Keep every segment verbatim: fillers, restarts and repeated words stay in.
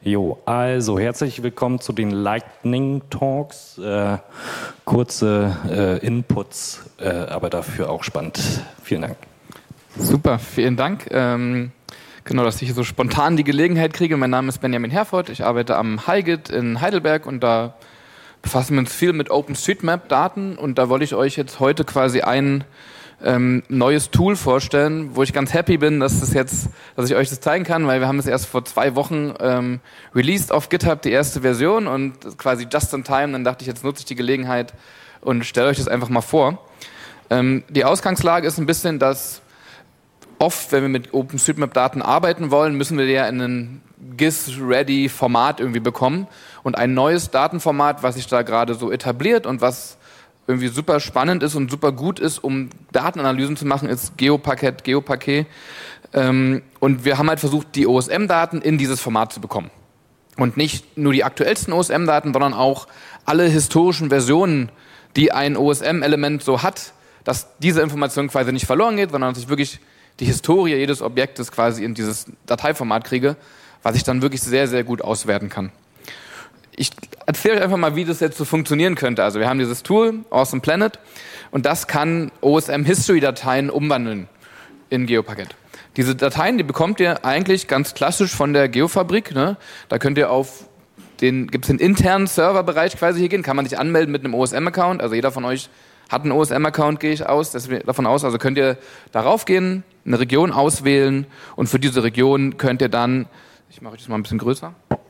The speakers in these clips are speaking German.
Jo, also herzlich willkommen zu den Lightning Talks. Äh, kurze äh, Inputs, äh, aber dafür auch spannend. Vielen Dank. Super, vielen Dank. Ähm, genau, dass ich hier so spontan die Gelegenheit kriege. Mein Name ist Benjamin Herford. Ich arbeite am HiGit in Heidelberg und da befassen wir uns viel mit OpenStreetMap-Daten und da wollte ich euch jetzt heute quasi ein ähm, neues Tool vorstellen, wo ich ganz happy bin, dass das jetzt, dass ich euch das zeigen kann, weil wir haben es erst vor zwei Wochen ähm, released auf GitHub, die erste Version und quasi just in time. Dann dachte ich, jetzt nutze ich die Gelegenheit und stelle euch das einfach mal vor. Ähm, die Ausgangslage ist ein bisschen, dass oft, wenn wir mit OpenStreetMap-Daten arbeiten wollen, müssen wir die ja in ein G I S-ready-Format irgendwie bekommen. Und ein neues Datenformat, was sich da gerade so etabliert und was irgendwie super spannend ist und super gut ist, um Datenanalysen zu machen, ist GeoParquet, GeoParquet. Ähm, und wir haben halt versucht, die O S M-Daten in dieses Format zu bekommen. Und nicht nur die aktuellsten O S M-Daten, sondern auch alle historischen Versionen, die ein O S M-Element so hat, dass diese Information quasi nicht verloren geht, sondern dass ich wirklich die Historie jedes Objektes quasi in dieses Dateiformat kriege, was ich dann wirklich sehr, sehr gut auswerten kann. Ich erzähle euch einfach mal, wie das jetzt so funktionieren könnte. Also wir haben dieses Tool, Awesome Planet, und das kann O S M-History-Dateien umwandeln in GeoParquet. Diese Dateien, die bekommt ihr eigentlich ganz klassisch von der Geofabrik. Ne? Da könnt ihr auf den, gibt es den internen Serverbereich quasi hier gehen, kann man sich anmelden mit einem O S M-Account. Also jeder von euch hat einen O S M-Account, gehe ich aus, deswegen davon aus. Also könnt ihr darauf gehen, eine Region auswählen und für diese Region könnt ihr dann, ich mache euch das mal ein bisschen größer,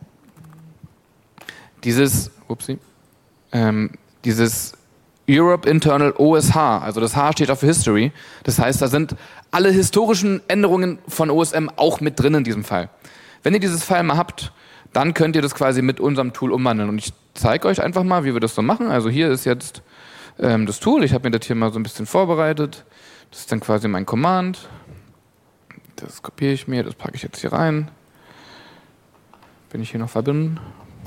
dieses, upsie, ähm, dieses Europe Internal O S H, also das H steht auch für History, das heißt, da sind alle historischen Änderungen von O S M auch mit drin in diesem Fall. Wenn ihr dieses File mal habt, dann könnt ihr das quasi mit unserem Tool umwandeln und ich zeige euch einfach mal, wie wir das so machen. Also hier ist jetzt ähm, das Tool, ich habe mir das hier mal so ein bisschen vorbereitet, das ist dann quasi mein Command, das kopiere ich mir, das packe ich jetzt hier rein. Bin ich hier noch verbunden?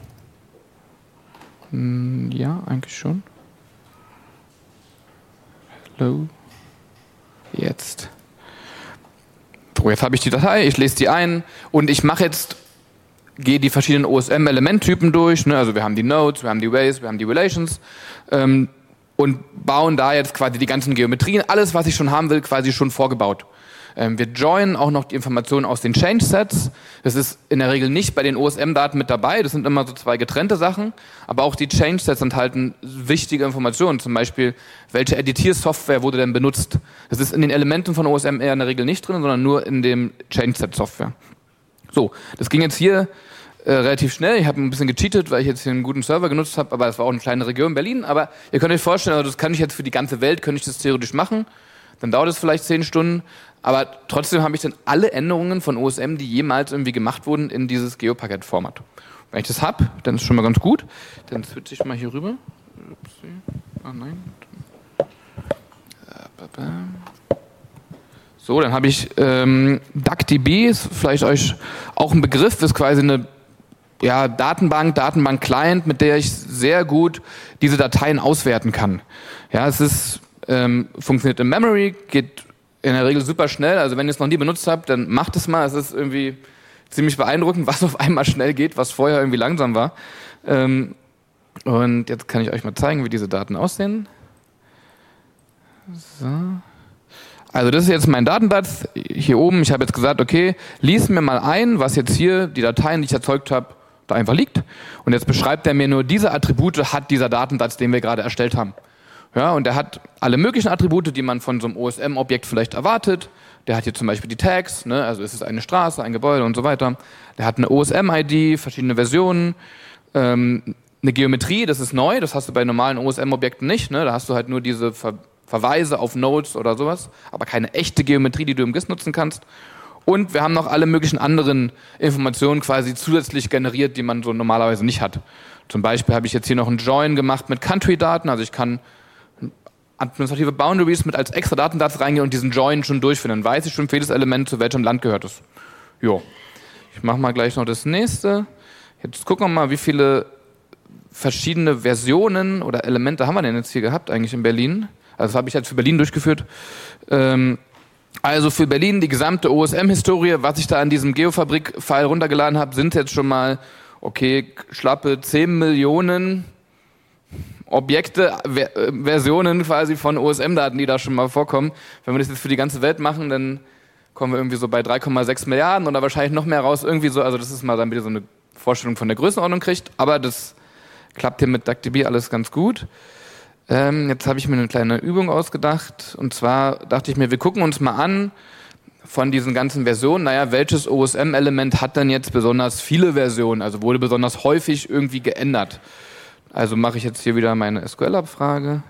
Ja, eigentlich schon. Hello. Jetzt. So, jetzt habe ich die Datei, ich lese die ein und ich mache jetzt, gehe die verschiedenen O S M-Elementtypen durch. Ne? Also wir haben die Nodes, wir haben die Ways, wir haben die Relations ähm, und bauen da jetzt quasi die ganzen Geometrien, alles, was ich schon haben will, quasi schon vorgebaut. Wir joinen auch noch die Informationen aus den Change-Sets. Das ist in der Regel nicht bei den O S M-Daten mit dabei. Das sind immer so zwei getrennte Sachen. Aber auch die Change-Sets enthalten wichtige Informationen. Zum Beispiel, welche Editiersoftware wurde denn benutzt? Das ist in den Elementen von O S M eher in der Regel nicht drin, sondern nur in dem Change-Set-Software. So, das ging jetzt hier äh, relativ schnell. Ich habe ein bisschen gecheatet, weil ich jetzt hier einen guten Server genutzt habe. Aber das war auch eine kleine Region Berlin. Aber ihr könnt euch vorstellen, also das kann ich jetzt für die ganze Welt, könnte ich das theoretisch machen. Dann dauert es vielleicht zehn Stunden, aber trotzdem habe ich dann alle Änderungen von O S M, die jemals irgendwie gemacht wurden, in dieses GeoParquet-Format. Wenn ich das habe, dann ist es schon mal ganz gut. Dann switche ich mal hier rüber. Ah nein. So, dann habe ich ähm, DuckDB, ist vielleicht euch auch ein Begriff, ist quasi eine ja, Datenbank, Datenbank-Client, mit der ich sehr gut diese Dateien auswerten kann. Ja, es ist Ähm, funktioniert in Memory, geht in der Regel super schnell. Also wenn ihr es noch nie benutzt habt, dann macht es mal. Es ist irgendwie ziemlich beeindruckend, was auf einmal schnell geht, was vorher irgendwie langsam war. Ähm, und jetzt kann ich euch mal zeigen, wie diese Daten aussehen. So. Also das ist jetzt mein Datensatz hier oben. Ich habe jetzt gesagt, okay, lies mir mal ein, was jetzt hier die Dateien, die ich erzeugt habe, da einfach liegt. Und jetzt beschreibt er mir nur, diese Attribute hat dieser Datensatz, den wir gerade erstellt haben. Ja, und der hat alle möglichen Attribute, die man von so einem O S M-Objekt vielleicht erwartet. Der hat hier zum Beispiel die Tags, ne? Also ist es eine Straße, ein Gebäude und so weiter. Der hat eine O S M-I D, verschiedene Versionen, ähm, eine Geometrie, das ist neu, das hast du bei normalen O S M-Objekten nicht. Ne? Da hast du halt nur diese Ver- Verweise auf Nodes oder sowas, aber keine echte Geometrie, die du im G I S nutzen kannst. Und wir haben noch alle möglichen anderen Informationen quasi zusätzlich generiert, die man so normalerweise nicht hat. Zum Beispiel habe ich jetzt hier noch einen Join gemacht mit Country-Daten, also ich kann administrative Boundaries mit als extra Datensatz reingehen und diesen Join schon durchführen. Dann weiß ich schon für jedes Element, zu welchem Land gehört es. Jo. Ich mache mal gleich noch das nächste. Jetzt gucken wir mal, wie viele verschiedene Versionen oder Elemente haben wir denn jetzt hier gehabt eigentlich in Berlin. Also das habe ich jetzt für Berlin durchgeführt. Ähm, Also für Berlin die gesamte O S M-Historie, was ich da an diesem Geofabrik-File runtergeladen habe, sind jetzt schon mal, okay, schlappe zehn Millionen Objekte, Ver- Versionen quasi von O S M-Daten, die da schon mal vorkommen. Wenn wir das jetzt für die ganze Welt machen, dann kommen wir irgendwie so bei drei Komma sechs Milliarden oder wahrscheinlich noch mehr raus. Irgendwie so, also das ist mal, damit ihr so eine Vorstellung von der Größenordnung kriegt. Aber das klappt hier mit DuckDB alles ganz gut. Ähm, jetzt habe ich mir eine kleine Übung ausgedacht. Und zwar dachte ich mir, wir gucken uns mal an von diesen ganzen Versionen, naja, welches O S M-Element hat denn jetzt besonders viele Versionen, also wurde besonders häufig irgendwie geändert. Also mache ich jetzt hier wieder meine S Q L-Abfrage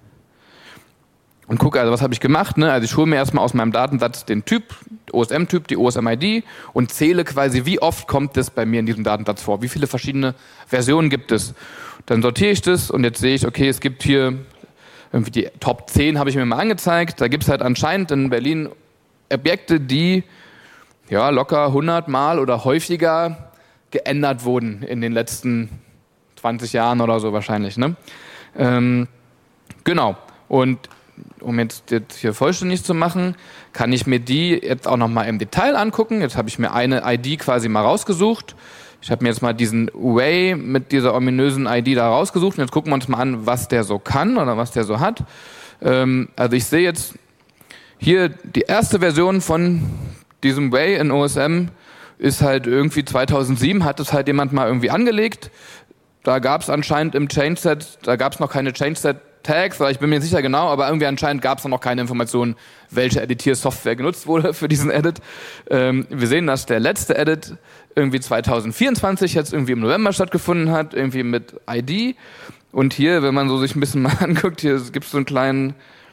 und gucke, also was habe ich gemacht, ne? Also ich hole mir erstmal aus meinem Datensatz den Typ, O S M-Typ, die O S M-I D und zähle quasi, wie oft kommt das bei mir in diesem Datensatz vor, wie viele verschiedene Versionen gibt es. Dann sortiere ich das und jetzt sehe ich, okay, es gibt hier irgendwie die Top zehn, habe ich mir mal angezeigt, da gibt es halt anscheinend in Berlin Objekte, die ja locker hundert Mal oder häufiger geändert wurden in den letzten zwanzig Jahren oder so wahrscheinlich. Ne? Ähm, genau. Und um jetzt, jetzt hier vollständig zu machen, kann ich mir die jetzt auch nochmal im Detail angucken. Jetzt habe ich mir eine I D quasi mal rausgesucht. Ich habe mir jetzt mal diesen Way mit dieser ominösen I D da rausgesucht und jetzt gucken wir uns mal an, was der so kann oder was der so hat. Ähm, also ich sehe jetzt hier die erste Version von diesem Way in O S M ist halt irgendwie zweitausendsieben, hat es halt jemand mal irgendwie angelegt. Da gab es anscheinend im Changeset, da gab es noch keine Changeset-Tags, ich bin mir nicht sicher genau, aber irgendwie anscheinend gab es noch keine Informationen, welche Editiersoftware genutzt wurde für diesen Edit. Ähm, wir sehen, dass der letzte Edit irgendwie zweitausendvierundzwanzig jetzt irgendwie im November stattgefunden hat, irgendwie mit I D. Und hier, wenn man so sich ein bisschen mal anguckt, hier gibt es so einen kleinen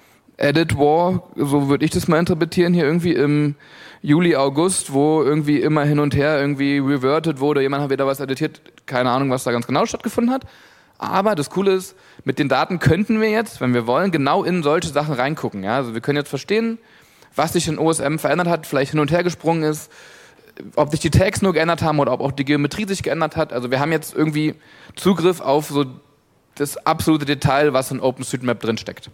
Edit War, so würde ich das mal interpretieren, hier irgendwie im Juli, August, wo irgendwie immer hin und her irgendwie reverted wurde, jemand hat wieder was editiert, keine Ahnung, was da ganz genau stattgefunden hat. Aber das Coole ist, mit den Daten könnten wir jetzt, wenn wir wollen, genau in solche Sachen reingucken. Ja? Also wir können jetzt verstehen, was sich in O S M verändert hat, vielleicht hin und her gesprungen ist, ob sich die Tags nur geändert haben oder ob auch die Geometrie sich geändert hat. Also wir haben jetzt irgendwie Zugriff auf so das absolute Detail, was in OpenStreetMap drin steckt.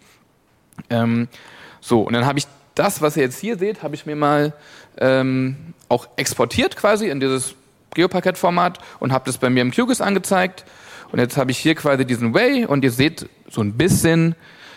Ähm, so, und dann habe ich das, was ihr jetzt hier seht, habe ich mir mal ähm, auch exportiert quasi in dieses Geoparkett-Format und habe das bei mir im Q GIS angezeigt. Und jetzt habe ich hier quasi diesen Way und ihr seht so ein bisschen,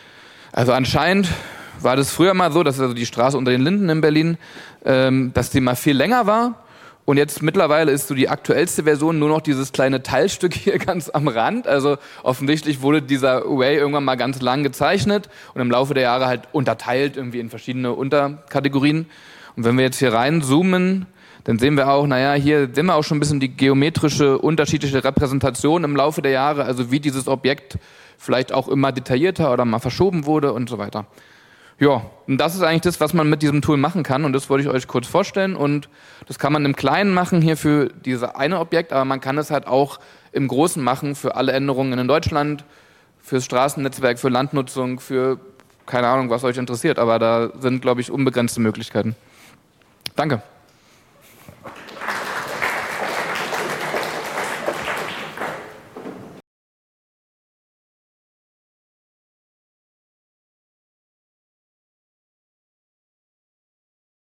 also anscheinend war das früher mal so, dass also die Straße unter den Linden in Berlin, ähm, dass die mal viel länger war. Und jetzt mittlerweile ist so die aktuellste Version nur noch dieses kleine Teilstück hier ganz am Rand. Also offensichtlich wurde dieser Way irgendwann mal ganz lang gezeichnet und im Laufe der Jahre halt unterteilt irgendwie in verschiedene Unterkategorien. Und wenn wir jetzt hier reinzoomen, dann sehen wir auch, naja, hier sehen wir auch schon ein bisschen die geometrische, unterschiedliche Repräsentation im Laufe der Jahre, also wie dieses Objekt vielleicht auch immer detaillierter oder mal verschoben wurde und so weiter. Ja, und das ist eigentlich das, was man mit diesem Tool machen kann und das wollte ich euch kurz vorstellen und das kann man im Kleinen machen hier für dieses eine Objekt, aber man kann es halt auch im Großen machen für alle Änderungen in Deutschland, fürs Straßennetzwerk, für Landnutzung, für keine Ahnung, was euch interessiert, aber da sind, glaube ich, unbegrenzte Möglichkeiten. Danke.